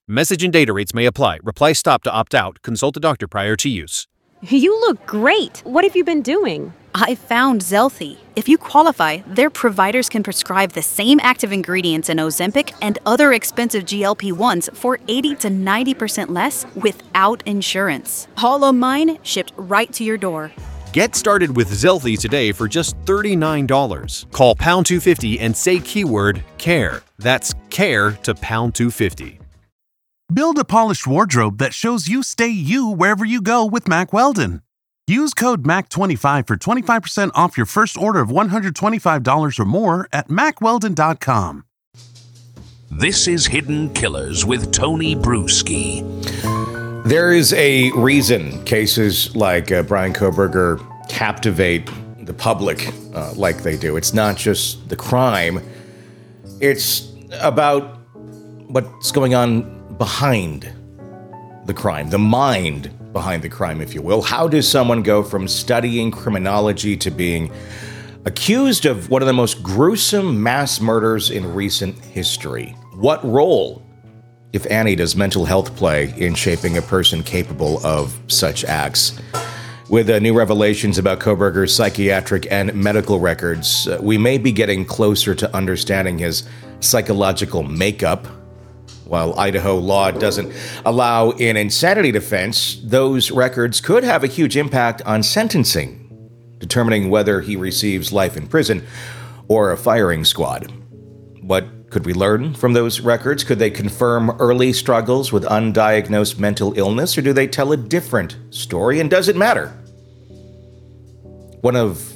Message and data rates may apply. Reply stop to opt out. Consult a doctor prior to use. You look great. What have you been doing? I found Zelthi. If you qualify, their providers can prescribe the same active ingredients in Ozempic and other expensive GLP-1s for 80 to 90% less without insurance. All of mine shipped right to your door. Get started with Zelthi today for just $39. Call pound 250 and say keyword CARE. That's CARE to pound 250. Build a polished wardrobe that shows you stay you wherever you go with Mack Weldon. Use code MAC25 for 25% off your first order of $125 or more at MackWeldon.com. This is Hidden Killers with Tony Bruschi. There is a reason cases like Bryan Kohberger captivate the public like they do. It's not just the crime. It's about what's going on behind the crime, the mind behind the crime, if you will. How does someone go from studying criminology to being accused of one of the most gruesome mass murders in recent history? What role, if any, does mental health play in shaping a person capable of such acts? With new revelations about Kohberger's psychiatric and medical records, we may be getting closer to understanding his psychological makeup. While Idaho law doesn't allow an insanity defense, those records could have a huge impact on sentencing, determining whether he receives life in prison or a firing squad. What could we learn from those records? Could they confirm early struggles with undiagnosed mental illness, or do they tell a different story? And does it matter? One of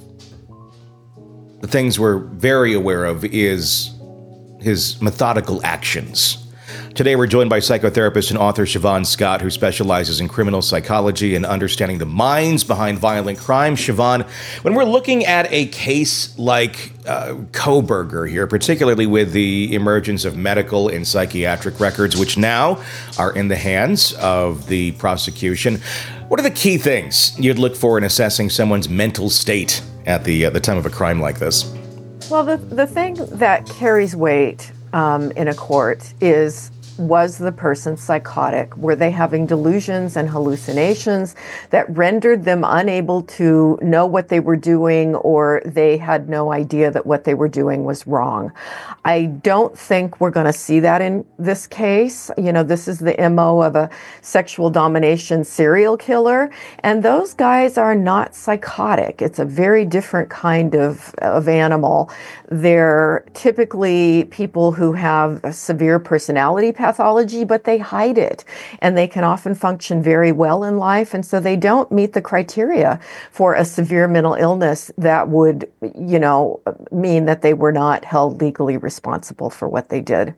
the things we're very aware of is his methodical actions. Today, we're joined by psychotherapist and author Siobhan Scott, who specializes in criminal psychology and understanding the minds behind violent crime. Siobhan, when we're looking at a case like Kohberger here, particularly with the emergence of medical and psychiatric records, which now are in the hands of the prosecution, what are the key things you'd look for in assessing someone's mental state at the time of a crime like this? Well, the thing that carries weight in a court is, was the person psychotic? Were they having delusions and hallucinations that rendered them unable to know what they were doing, or they had no idea that what they were doing was wrong? I don't think we're going to see that in this case. You know, this is the MO of a sexual domination serial killer, and those guys are not psychotic. It's a very different kind of animal. They're typically people who have a severe personality pathology, but they hide it, and they can often function very well in life, and so they don't meet the criteria for a severe mental illness that would, you know, mean that they were not held legally responsible for what they did.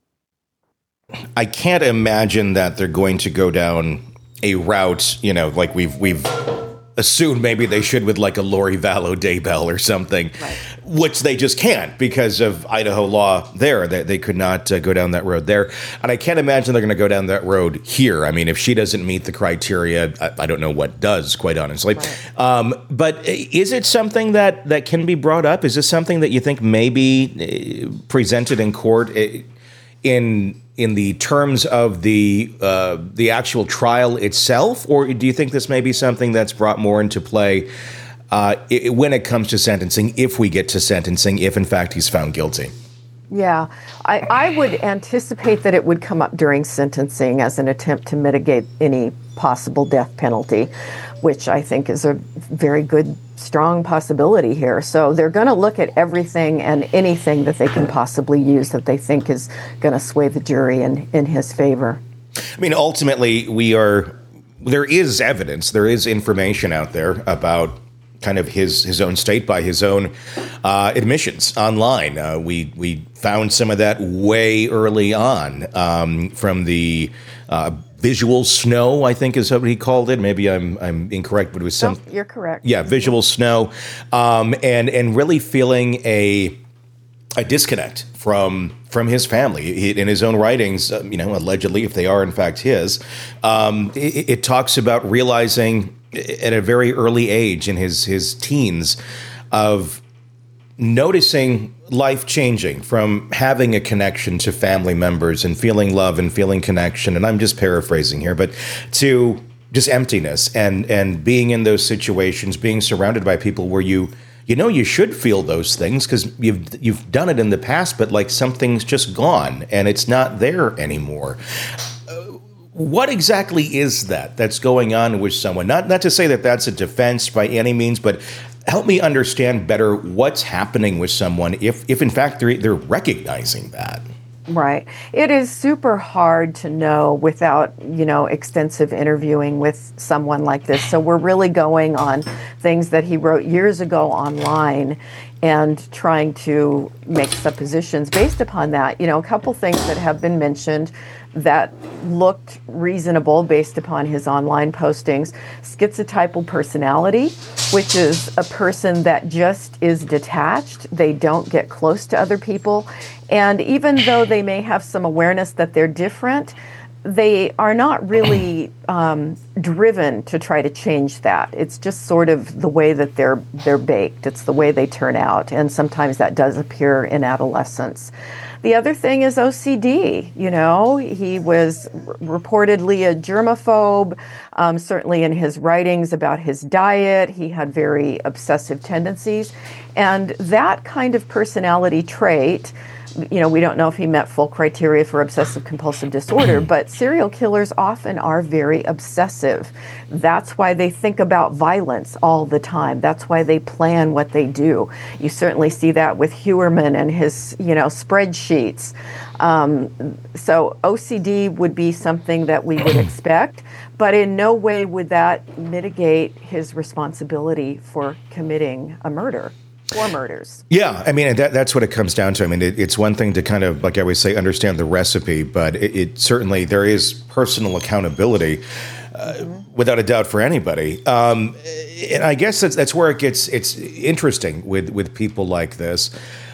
I can't imagine that they're going to go down a route, you know, like we've assumed maybe they should with like a Lori Vallow Daybell or something, right, which they just can't because of Idaho law there. They could not go down that road there. And I can't imagine they're going to go down that road here. I mean, if she doesn't meet the criteria, I don't know what does, quite honestly. Right. But is it something that can be brought up? Is this something that you think may be presented in court in the terms of the actual trial itself? Or do you think this may be something that's brought more into play when it comes to sentencing, if we get to sentencing, if in fact he's found guilty? Yeah, I would anticipate that it would come up during sentencing as an attempt to mitigate any possible death penalty, which I think is a very good, strong possibility here. So they're going to look at everything and anything that they can possibly use that they think is going to sway the jury in his favor. I mean, ultimately, there is evidence, there is information out there about kind of his own state by his own admissions online. We found some of that way early on from the visual snow, I think is what he called it. Maybe I'm incorrect, but it was some. No, you're correct. Yeah, visual snow, and really feeling a disconnect from his family. In his own writings, allegedly, if they are in fact his, it talks about realizing at a very early age in his teens of noticing life-changing, from having a connection to family members and feeling love and feeling connection, and I'm just paraphrasing here, but to just emptiness and being in those situations, being surrounded by people where you should feel those things because you've done it in the past, but like something's just gone and it's not there anymore. What exactly is that's going on with someone? Not to say that that's a defense by any means, but help me understand better what's happening with someone if in fact they're recognizing that. Right. It is super hard to know without, extensive interviewing with someone like this. So we're really going on things that he wrote years ago online and trying to make suppositions based upon that. A couple things that have been mentioned that looked reasonable based upon his online postings. Schizotypal personality, which is a person that just is detached. They don't get close to other people. And even though they may have some awareness that they're different, they are not really driven to try to change that. It's just sort of the way that they're baked. It's the way they turn out. And sometimes that does appear in adolescence. The other thing is OCD. He was reportedly a germaphobe, certainly in his writings about his diet. He had very obsessive tendencies. And that kind of personality trait, we don't know if he met full criteria for obsessive compulsive disorder, but serial killers often are very obsessive. That's why they think about violence all the time. That's why they plan what they do. You certainly see that with Heuermann and his, spreadsheets. So OCD would be something that we would expect, but in no way would that mitigate his responsibility for committing a murder. Or murders. Yeah, I mean, that's what it comes down to. I mean, it's one thing to kind of, like I always say, understand the recipe, but it certainly, there is personal accountability, without a doubt, for anybody. And I guess that's where it's interesting with people like this.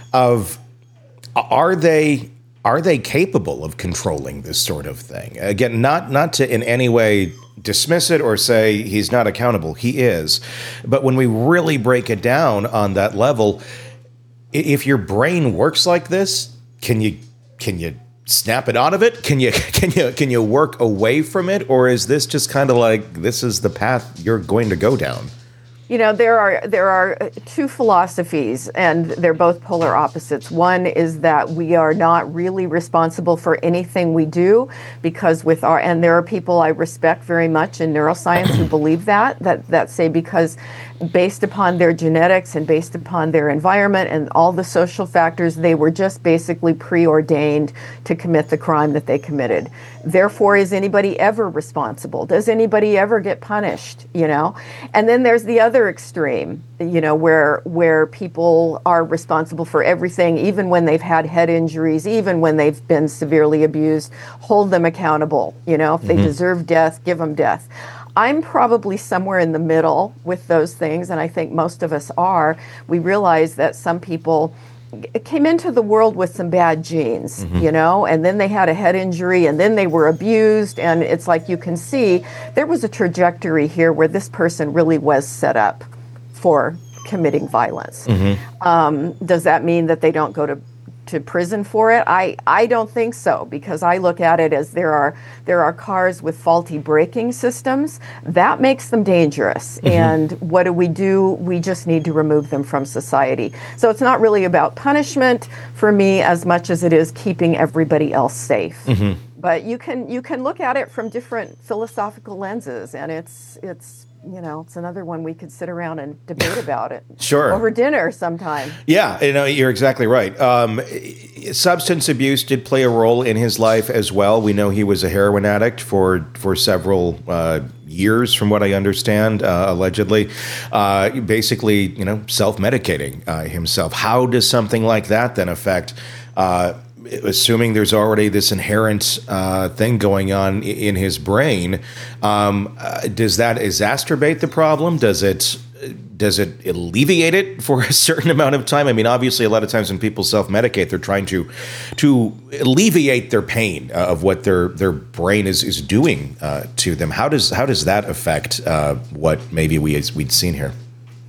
Are they capable of controlling this sort of thing? Again, not to in any way dismiss it or say he's not accountable. He is. But when we really break it down on that level, if your brain works like this, can you snap it out of it? Can you work away from it? Or is this just kind of like, this is the path you're going to go down? There are two philosophies, and they're both polar opposites. One is that we are not really responsible for anything we do because and there are people I respect very much in neuroscience who believe that say because based upon their genetics and based upon their environment and all the social factors, they were just basically preordained to commit the crime that they committed. Therefore, is anybody ever responsible? Does anybody ever get punished? And then there's the other extreme, where people are responsible for everything, even when they've had head injuries, even when they've been severely abused. Hold them accountable. If they deserve death, give them death. I'm probably somewhere in the middle with those things, and I think most of us are. We realize that some people came into the world with some bad genes, and then they had a head injury, and then they were abused, and it's like you can see there was a trajectory here where this person really was set up for committing violence. Does that mean that they don't go to prison for it? I don't think so, because I look at it as there are cars with faulty braking systems. That makes them dangerous. And what do? We just need to remove them from society. So it's not really about punishment for me as much as it is keeping everybody else safe. But you can look at it from different philosophical lenses, and it's another one we could sit around and debate about it. Sure. Over dinner sometime. Yeah, you're exactly right. Substance abuse did play a role in his life as well. We know he was a heroin addict for several years, from what I understand, allegedly. Basically, self-medicating himself. How does something like that then affect assuming there's already this inherent thing going on in his brain, does that exacerbate the problem? Does it alleviate it for a certain amount of time? I mean, obviously, a lot of times when people self-medicate, they're trying to alleviate their pain of what their brain is doing to them. How does that affect what maybe we'd seen here?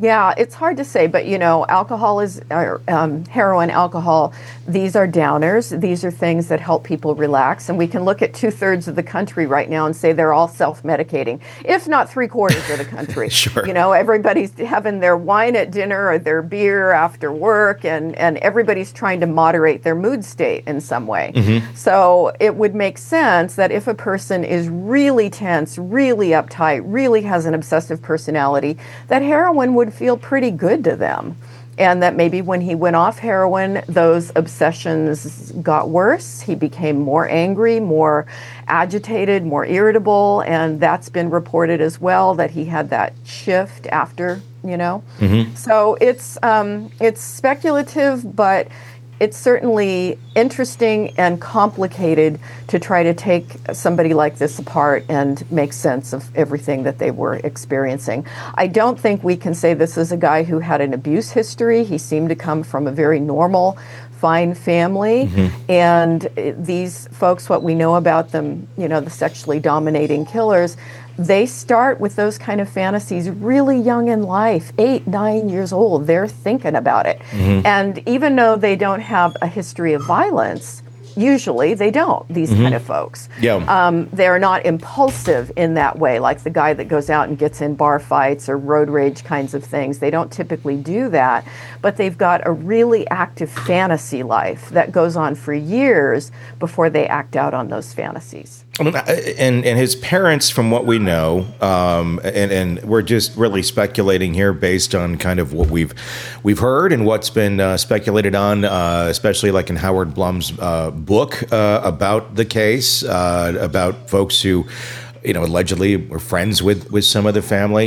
Yeah, it's hard to say, but alcohol is heroin, alcohol. These are downers. These are things that help people relax, and we can look at 2/3 of the country right now and say they're all self-medicating, if not 3/4 of the country. Sure. Everybody's having their wine at dinner or their beer after work, and everybody's trying to moderate their mood state in some way. Mm-hmm. So it would make sense that if a person is really tense, really uptight, really has an obsessive personality, that heroin would feel pretty good to them. And that maybe when he went off heroin, those obsessions got worse. He became more angry, more agitated, more irritable. And that's been reported as well, that he had that shift after, Mm-hmm. So it's speculative, but it's certainly interesting and complicated to try to take somebody like this apart and make sense of everything that they were experiencing. I don't think we can say this is a guy who had an abuse history. He seemed to come from a very normal, fine family. Mm-hmm. And these folks, what we know about them, the sexually dominating killers, they start with those kind of fantasies really young in life, 8, 9 years old. They're thinking about it. Mm-hmm. And even though they don't have a history of violence, usually they don't, these kind of folks. Yeah. They're not impulsive in that way, like the guy that goes out and gets in bar fights or road rage kinds of things. They don't typically do that, but they've got a really active fantasy life that goes on for years before they act out on those fantasies. I mean, and his parents, from what we know, and we're just really speculating here based on kind of what we've heard and what's been speculated on, especially like in Howard Blum's book about the case, about folks who, allegedly were friends with some of the family.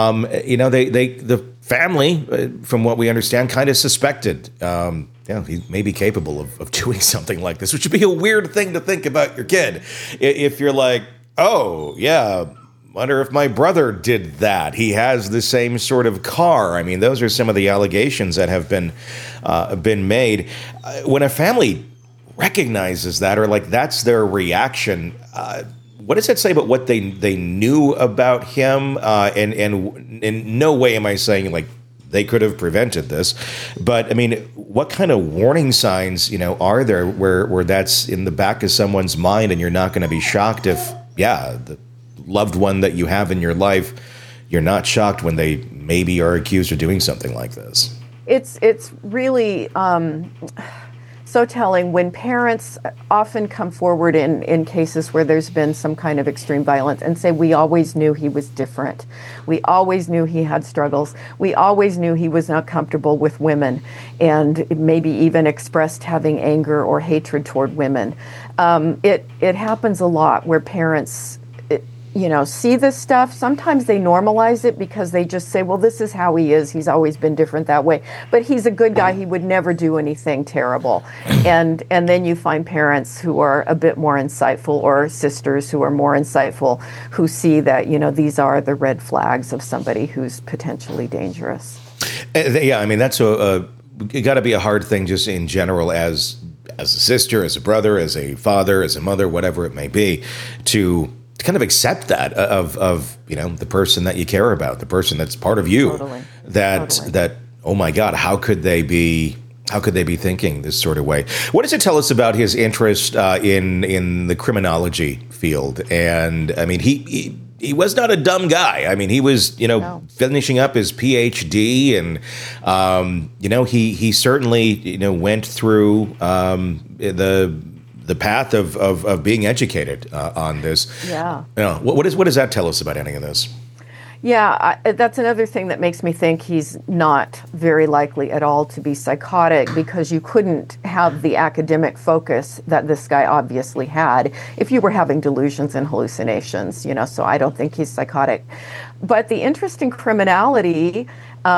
The family, from what we understand, kind of suspected. He may be capable of doing something like this, which would be a weird thing to think about your kid. If you're like, oh, yeah, wonder if my brother did that. He has the same sort of car. I mean, those are some of the allegations that have been made. When a family recognizes that, or like that's their reaction, what does that say about what they knew about him? And in no way am I saying like they could have prevented this, but I mean, what kind of warning signs, are there where that's in the back of someone's mind, and you're not going to be shocked if, the loved one that you have in your life, you're not shocked when they maybe are accused of doing something like this. It's really so telling when parents often come forward in cases where there's been some kind of extreme violence and say, we always knew he was different. We always knew he had struggles. We always knew he was not comfortable with women, and maybe even expressed having anger or hatred toward women. It happens a lot where parents see this stuff. Sometimes they normalize it because they just say, well, this is how he is. He's always been different that way. But he's a good guy. He would never do anything terrible. And then you find parents who are a bit more insightful, or sisters who are more insightful, who see that, these are the red flags of somebody who's potentially dangerous. Yeah, I mean, that's it got to be a hard thing just in general as a sister, as a brother, as a father, as a mother, whatever it may be, to kind of accept that of the person that you care about, the person that's part of you. Totally. That oh my God, how could they be thinking this sort of way? What does it tell us about his interest in the criminology field? And I mean, he was not a dumb guy. I mean, he was finishing up his PhD, and he certainly went through the path of being educated on this. Yeah. What does that tell us about any of this? Yeah, that's another thing that makes me think he's not very likely at all to be psychotic, because you couldn't have the academic focus that this guy obviously had if you were having delusions and hallucinations, so I don't think he's psychotic. But the interest in criminology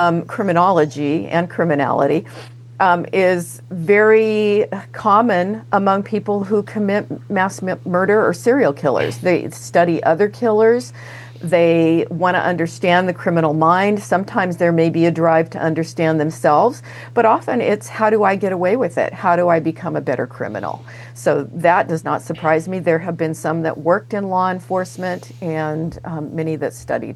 is very common among people who commit mass murder or serial killers. They study other killers. They want to understand the criminal mind. Sometimes there may be a drive to understand themselves, but often it's, how do I get away with it? How do I become a better criminal? So that does not surprise me. There have been some that worked in law enforcement, and many that studied it.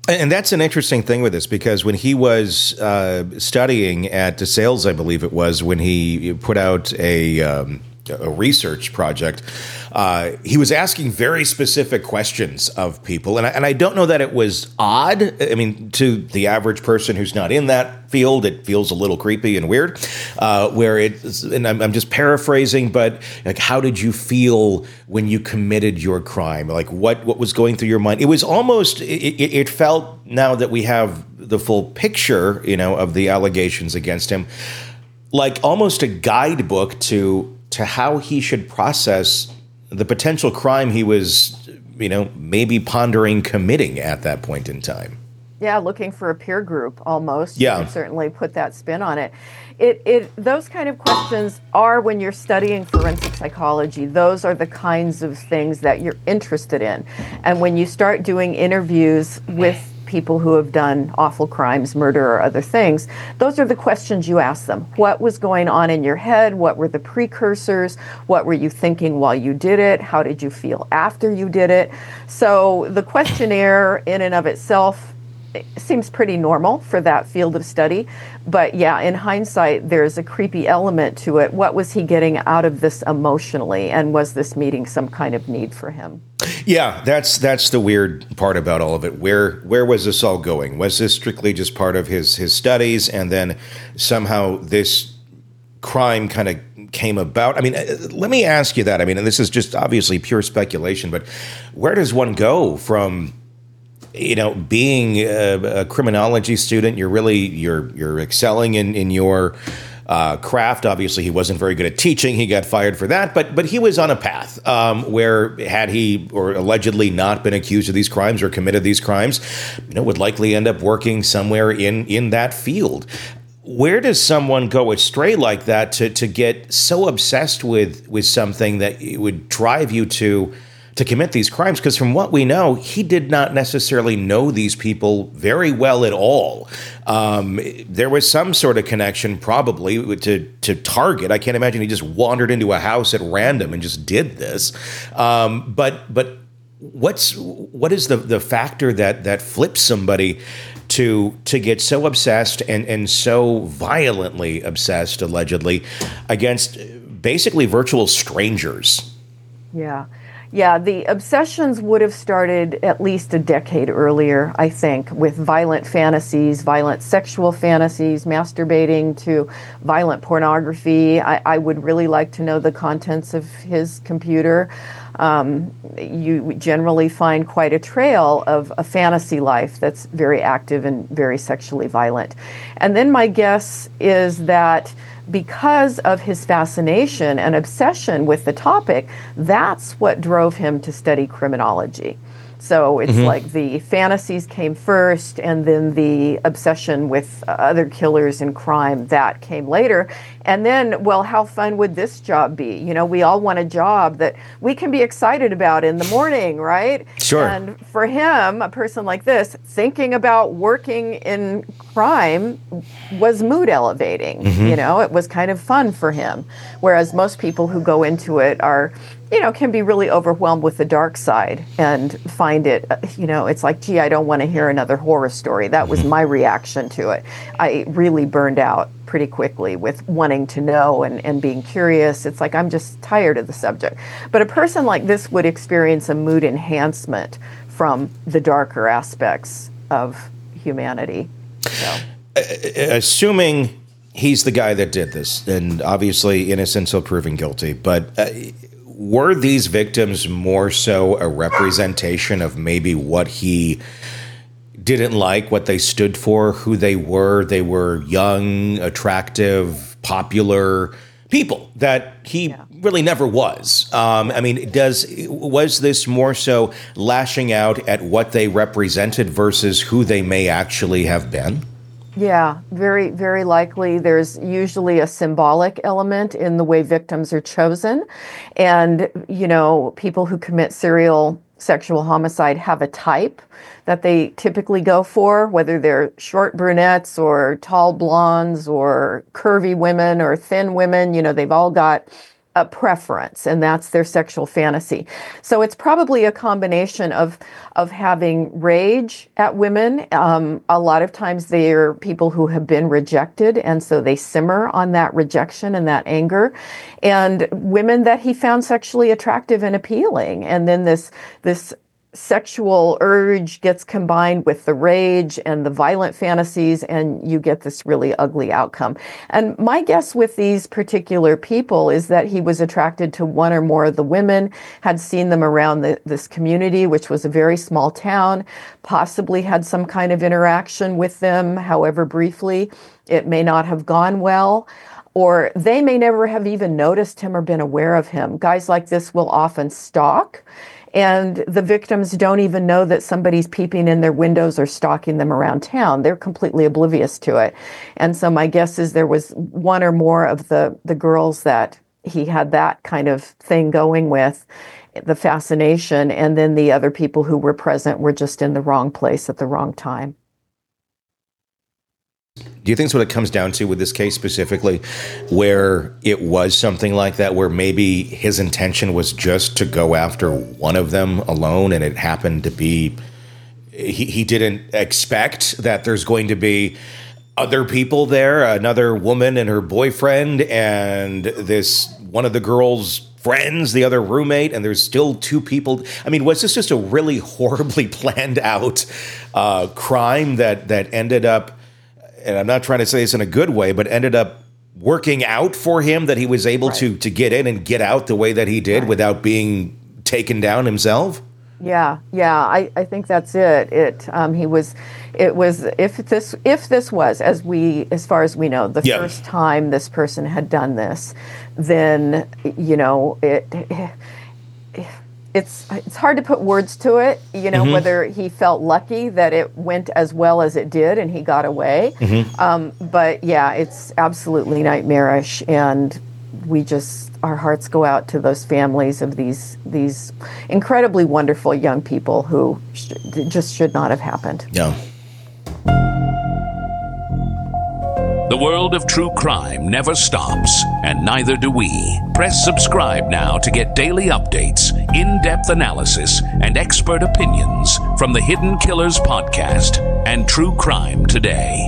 And that's an interesting thing with this, because when he was studying at DeSales, I believe it was, when he put out a research project, he was asking very specific questions of people. And I don't know that it was odd. I mean, to the average person who's not in that field, it feels a little creepy and weird, where it's, and I'm just paraphrasing, but like, how did you feel when you committed your crime? Like, what was going through your mind? It was almost, it felt, now that we have the full picture, of the allegations against him, like almost a guidebook to how he should process the potential crime he was, maybe pondering committing at that point in time. Yeah, looking for a peer group almost. Yeah. You can certainly put that spin on it. Those kind of questions are, when you're studying forensic psychology, those are the kinds of things that you're interested in. And when you start doing interviews with people who have done awful crimes, murder or other things, those are the questions you ask them. What was going on in your head? What were the precursors? What were you thinking while you did it? How did you feel after you did it? So the questionnaire in and of itself seems pretty normal for that field of study. But yeah, in hindsight, there's a creepy element to it. What was he getting out of this emotionally? And was this meeting some kind of need for him? Yeah, that's the weird part about all of it. Where was this all going? Was this strictly just part of his studies, and then somehow this crime kind of came about? I mean, let me ask you that. I mean, and this is just obviously pure speculation, but where does one go from, being a criminology student? You're excelling in your craft. Obviously, he wasn't very good at teaching. He got fired for that. But he was on a path where, had he or allegedly not been accused of these crimes or committed these crimes, would likely end up working somewhere in that field. Where does someone go astray like that to get so obsessed with something that it would drive you to commit these crimes? Because from what we know, he did not necessarily know these people very well at all. There was some sort of connection probably to target. I can't imagine he just wandered into a house at random and just did this. But what is the factor that flips somebody to get so obsessed and so violently obsessed, allegedly, against basically virtual strangers? Yeah. Yeah, the obsessions would have started at least a decade earlier, I think, with violent fantasies, violent sexual fantasies, masturbating to violent pornography. I would really like to know the contents of his computer. You generally find quite a trail of a fantasy life that's very active and very sexually violent. And then my guess is that because of his fascination and obsession with the topic, that's what drove him to study criminology. So it's like the fantasies came first, and then the obsession with other killers and crime, that came later. And then, well, how fun would this job be? We all want a job that we can be excited about in the morning, right? Sure. And for him, a person like this, thinking about working in crime was mood elevating. It was kind of fun for him. Whereas most people who go into it are, can be really overwhelmed with the dark side and find it, it's like, gee, I don't want to hear another horror story. That was my reaction to it. I really burned out pretty quickly with wanting to know and being curious. It's like, I'm just tired of the subject. But a person like this would experience a mood enhancement from the darker aspects of humanity. So. Assuming he's the guy that did this, and obviously innocent until proven guilty, but were these victims more so a representation of maybe what he didn't like, what they stood for, who they were? They were young, attractive, popular people that he really never was. Was this more so lashing out at what they represented versus who they may actually have been? Yeah, very, very likely. There's usually a symbolic element in the way victims are chosen. And, people who commit serial sexual homicide have a type that they typically go for, whether they're short brunettes or tall blondes or curvy women or thin women. They've all got a preference, and that's their sexual fantasy. So it's probably a combination of having rage at women. A lot of times they are people who have been rejected, and so they simmer on that rejection and that anger. And women that he found sexually attractive and appealing. And then this sexual urge gets combined with the rage and the violent fantasies, and you get this really ugly outcome. And my guess with these particular people is that he was attracted to one or more of the women, had seen them around this community, which was a very small town, possibly had some kind of interaction with them, however briefly. It may not have gone well, or they may never have even noticed him or been aware of him. Guys like this will often stalk, and the victims don't even know that somebody's peeping in their windows or stalking them around town. They're completely oblivious to it. And so my guess is there was one or more of the girls that he had that kind of thing going with, the fascination, and then the other people who were present were just in the wrong place at the wrong time. Do you think that's what it comes down to with this case specifically, where it was something like that, where maybe his intention was just to go after one of them alone, and it happened to be he didn't expect that there's going to be other people there, another woman and her boyfriend, and this one of the girls' friends, the other roommate, and there's still two people. I mean, was this just a really horribly planned out crime that ended up, and I'm not trying to say this in a good way, but ended up working out for him, that he was able to get in and get out the way that he did without being taken down himself? Yeah, I think that's it. It was if this was, as far as we know, the first time this person had done this, then it's hard to put words to it, whether he felt lucky that it went as well as it did and he got away. But yeah, it's absolutely nightmarish, and our hearts go out to those families of these incredibly wonderful young people who just should not have happened. Yeah. The world of true crime never stops, and neither do we. Press subscribe now to get daily updates, in-depth analysis, and expert opinions from the Hidden Killers podcast and True Crime Today.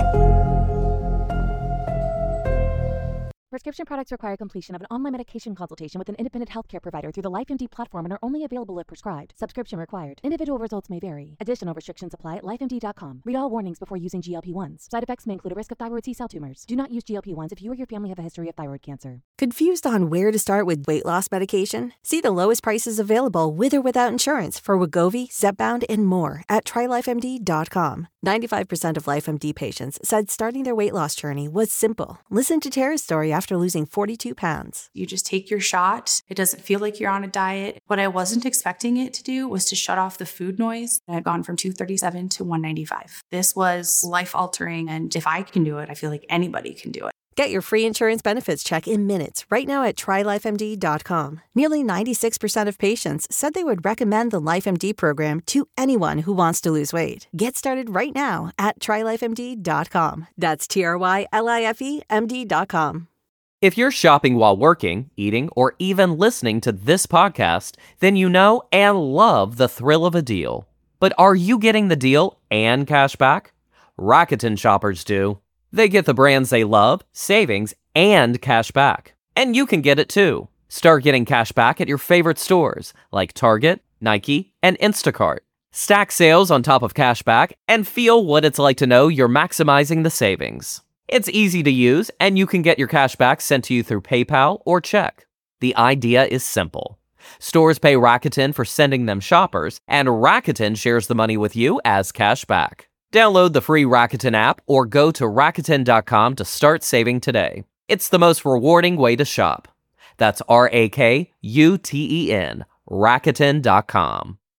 Prescription products require completion of an online medication consultation with an independent healthcare provider through the LifeMD platform and are only available if prescribed. Subscription required. Individual results may vary. Additional restrictions apply at lifemd.com. Read all warnings before using GLP-1s. Side effects may include a risk of thyroid C-cell tumors. Do not use GLP-1s if you or your family have a history of thyroid cancer. Confused on where to start with weight loss medication? See the lowest prices available with or without insurance for Wegovy, Zepbound, and more at trylifemd.com. 95% of LifeMD patients said starting their weight loss journey was simple. Listen to Tara's story after losing 42 pounds. You just take your shot. It doesn't feel like you're on a diet. What I wasn't expecting it to do was to shut off the food noise. I had gone from 237 to 195. This was life-altering, and if I can do it, I feel like anybody can do it. Get your free insurance benefits check in minutes right now at trylifemd.com. Nearly 96% of patients said they would recommend the LifeMD program to anyone who wants to lose weight. Get started right now at trylifemd.com. That's TRYLIFEMD.com. If you're shopping while working, eating, or even listening to this podcast, then you know and love the thrill of a deal. But are you getting the deal and cash back? Rakuten shoppers do. They get the brands they love, savings, and cash back. And you can get it too. Start getting cash back at your favorite stores like Target, Nike, and Instacart. Stack sales on top of cash back and feel what it's like to know you're maximizing the savings. It's easy to use, and you can get your cash back sent to you through PayPal or check. The idea is simple. Stores pay Rakuten for sending them shoppers, and Rakuten shares the money with you as cash back. Download the free Rakuten app or go to Rakuten.com to start saving today. It's the most rewarding way to shop. That's Rakuten, Rakuten.com.